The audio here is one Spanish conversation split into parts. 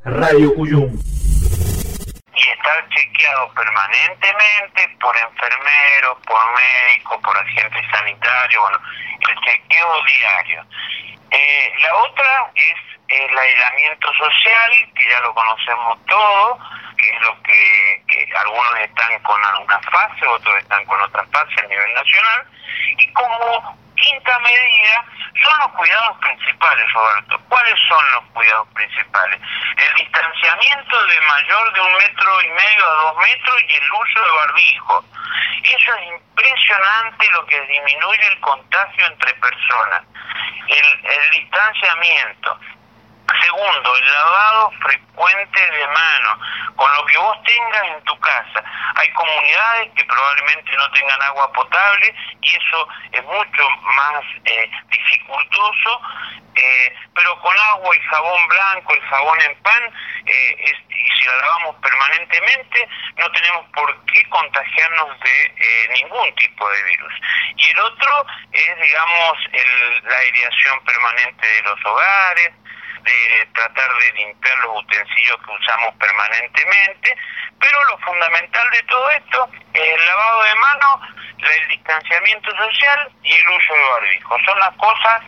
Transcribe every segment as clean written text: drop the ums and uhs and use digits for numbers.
Radio Cuyum. Y estar chequeado permanentemente por enfermeros, por médicos, por agentes sanitarios, bueno, el chequeo diario. La otra es el aislamiento social, que ya lo conocemos todos, que es lo que algunos están con alguna fase, otros están con otra fase a nivel nacional, y como quinta medida son los cuidados principales, Roberto. ¿Cuáles son los cuidados principales? El distanciamiento de mayor de 1,5 metros a 2 metros y el uso de barbijo. Eso es impresionante lo que disminuye el contagio entre personas. El distanciamiento. Segundo, el lavado frecuente de manos, con lo que vos tengas en tu casa. Hay comunidades que probablemente no tengan agua potable y eso es mucho más dificultoso, pero con agua y jabón blanco, el jabón en pan, y si la lavamos permanentemente, no tenemos por qué contagiarnos de ningún tipo de virus. Y el otro es, digamos, la aireación permanente de los hogares, de tratar de limpiar los utensilios que usamos permanentemente, pero lo fundamental de todo esto es el lavado de manos, el distanciamiento social y el uso de barbijo. Son las cosas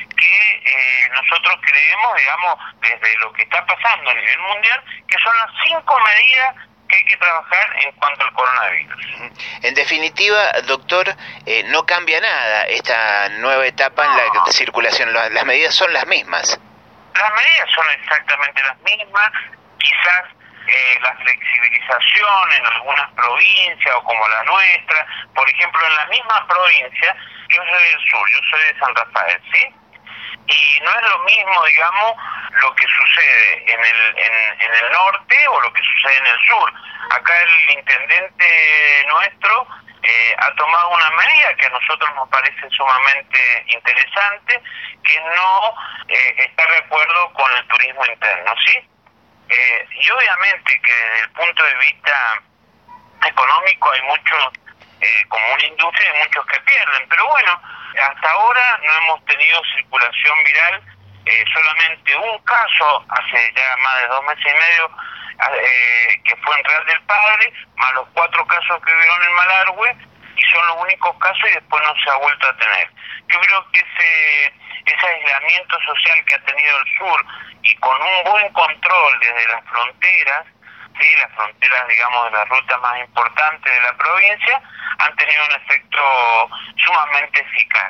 que nosotros creemos, digamos, desde lo que está pasando a nivel mundial, que son las 5 medidas que hay que trabajar en cuanto al coronavirus. En definitiva, doctor, no cambia nada esta nueva etapa en la circulación, las medidas son las mismas. Las medidas son exactamente las mismas, quizás la flexibilización en algunas provincias o como la nuestra, por ejemplo en la misma provincia, yo soy del sur, yo soy de San Rafael, ¿sí? Y no es lo mismo, digamos, lo que sucede en el norte o lo que sucede en el sur. Acá el intendente nuestro ha tomado una medida que a nosotros nos parece sumamente interesante, que no está de acuerdo con el turismo interno, ¿sí? Y obviamente que desde el punto de vista económico hay muchos, como una industria, hay muchos que pierden, pero bueno, hasta ahora no hemos tenido circulación viral, solamente un caso hace ya más de 2 meses y medio, que fue en Real del Padre, más los 4 casos que hubieron en Malargüe, y son los únicos casos y después no se ha vuelto a tener. Yo creo que ese aislamiento social que ha tenido el sur y con un buen control desde las fronteras, ¿sí? Las fronteras, digamos, de las rutas más importantes de la provincia, han tenido un efecto sumamente eficaz.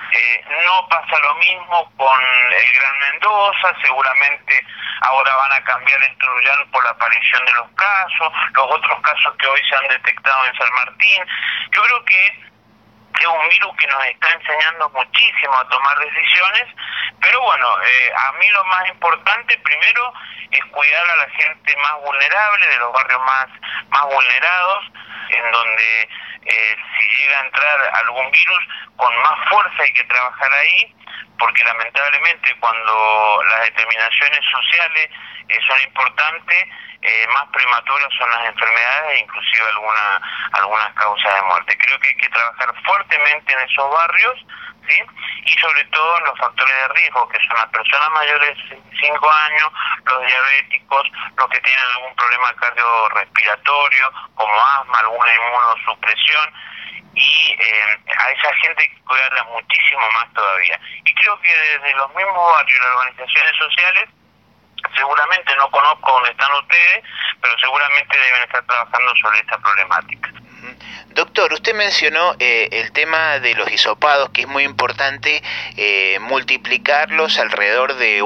No pasa lo mismo con el Gran Mendoza, seguramente ahora van a cambiar el Tunuyán por la aparición de los casos, los otros casos que hoy se han detectado en San Martín. Yo creo que es un virus que nos está enseñando muchísimo a tomar decisiones, pero bueno, a mí lo más importante primero es cuidar a la gente más vulnerable, de los barrios más vulnerados, en donde si llega a entrar algún virus, con más fuerza hay que trabajar ahí, porque lamentablemente cuando las determinaciones sociales son importantes, más prematuras son las enfermedades e inclusive algunas causas de muerte. Creo que hay que trabajar fuertemente en esos barrios, ¿sí? Y sobre todo en los factores de riesgo, que son las personas mayores de 65 años, los diabéticos, los que tienen algún problema cardiorrespiratorio, como asma, alguna inmunosupresión, y a esa gente hay que cuidarla muchísimo más todavía. Y creo que desde los mismos barrios y las organizaciones sociales, seguramente no conozco dónde están ustedes, pero seguramente deben estar trabajando sobre esta problemática. Doctor, usted mencionó el tema de los hisopados, que es muy importante multiplicarlos alrededor de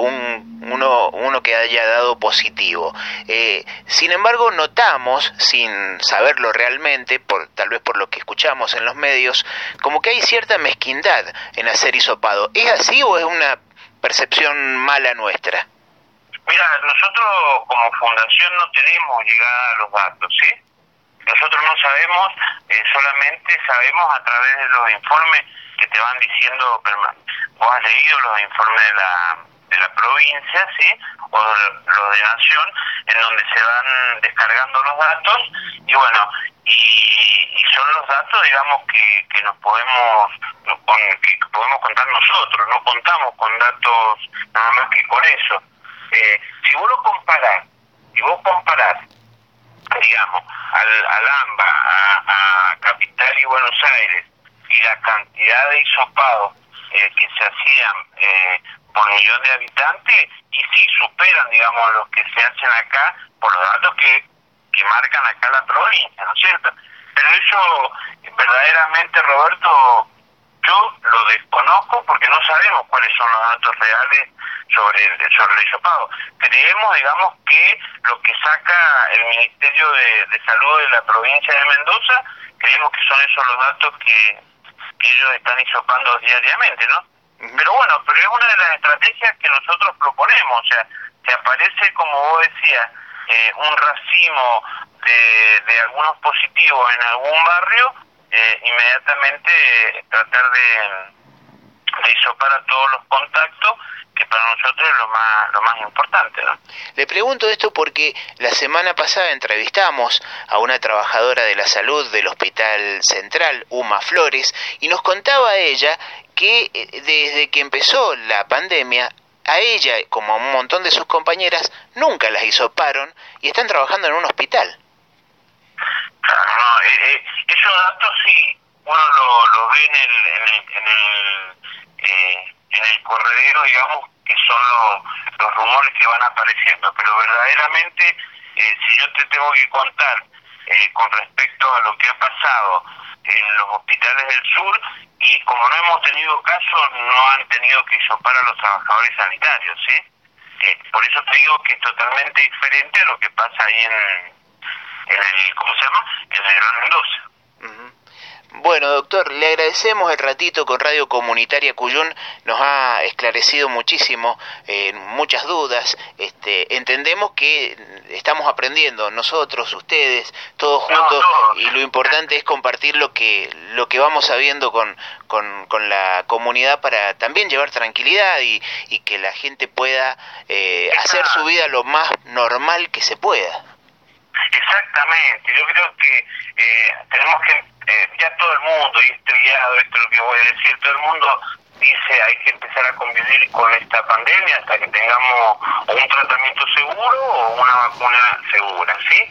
uno que haya dado positivo. Sin embargo, notamos, sin saberlo realmente, tal vez por lo que escuchamos en los medios, como que hay cierta mezquindad en hacer hisopado. ¿Es así o es una percepción mala nuestra? Mira, nosotros como fundación no tenemos llegada a los datos, ¿sí? Nosotros no sabemos, solamente sabemos a través de los informes que te van diciendo, vos has leído los informes de la provincia, ¿sí? O los de Nación, en donde se van descargando los datos, y bueno, y son los datos, digamos, que nos podemos contar nosotros, no contamos con datos nada más que con eso. Si vos lo comparás comparás, digamos, al AMBA, a Capital y Buenos Aires, y la cantidad de hisopados que se hacían por millón de habitantes, y sí superan, digamos, los que se hacen acá por los datos que marcan acá la provincia, ¿no es cierto? Pero eso, verdaderamente, Roberto, yo lo desconozco porque no sabemos cuáles son los datos reales sobre el hisopado. Creemos, digamos, que lo que saca el Ministerio de Salud de la provincia de Mendoza, creemos que son esos los datos que ellos están hisopando diariamente, ¿no? Pero bueno, pero es una de las estrategias que nosotros proponemos, o sea, se aparece, como vos decías, un racimo de algunos positivos en algún barrio, inmediatamente tratar de hisopar a todos los contactos, que para nosotros es lo más importante, ¿no? Le pregunto esto porque la semana pasada entrevistamos a una trabajadora de la salud del Hospital Central, Uma Flores, y nos contaba ella que desde que empezó la pandemia, a ella, como a un montón de sus compañeras, nunca las hisoparon y están trabajando en un hospital. Claro, no, esos datos sí, uno lo ve en el corredero, digamos, que son los rumores que van apareciendo, pero verdaderamente, si yo te tengo que contar con respecto a lo que ha pasado en los hospitales del sur, y como no hemos tenido casos, no han tenido que hisopar a los trabajadores sanitarios, ¿sí? Por eso te digo que es totalmente diferente a lo que pasa ahí en el, ¿cómo se llama?, en el Gran Mendoza. Uh-huh. Bueno, doctor, le agradecemos el ratito con Radio Comunitaria Cuyún, nos ha esclarecido muchísimo, muchas dudas, entendemos que estamos aprendiendo nosotros, ustedes, todos juntos, y lo importante es compartir lo que vamos sabiendo con la comunidad para también llevar tranquilidad y que la gente pueda hacer su vida lo más normal que se pueda. Exactamente, yo creo que tenemos que, ya todo el mundo, y esto es lo que voy a decir, todo el mundo dice hay que empezar a convivir con esta pandemia hasta que tengamos un tratamiento seguro o una vacuna segura, ¿sí?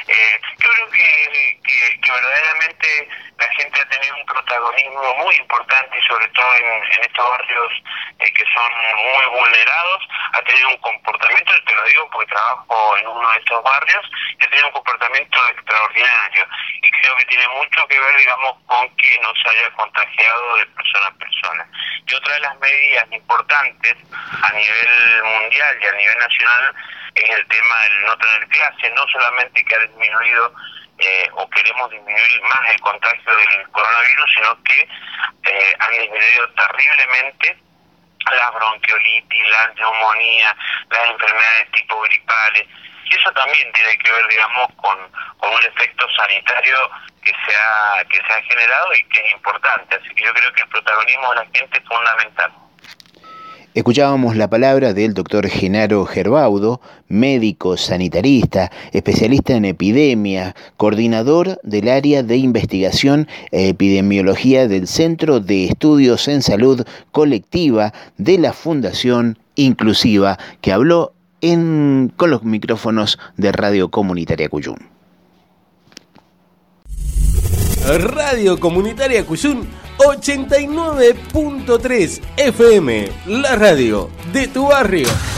Yo creo que verdaderamente la gente ha tenido un protagonismo muy importante, y sobre todo en estos barrios que son muy vulnerados, ha tenido un comportamiento, te lo digo porque trabajo en uno de estos barrios, ha tenido un comportamiento extraordinario, y creo que tiene mucho que ver, digamos, con que no se haya contagiado de persona a persona. Y otra de las medidas importantes a nivel mundial y a nivel nacional es el tema del no tener clase, no solamente que ha disminuido o queremos disminuir más el contagio del coronavirus, sino que han disminuido terriblemente las bronquiolitis, la neumonía, las enfermedades tipo gripales, y eso también tiene que ver, digamos, con un efecto sanitario que se ha generado y que es importante, así que yo creo que el protagonismo de la gente es fundamental. Escuchábamos la palabra del doctor Genaro Gerbaudo, médico sanitarista, especialista en epidemia, coordinador del área de investigación e epidemiología del Centro de Estudios en Salud Colectiva de la Fundación Inclusiva, que habló con los micrófonos de Radio Comunitaria Cuyún. Radio Comunitaria Cuyún 89.3 FM, la radio de tu barrio.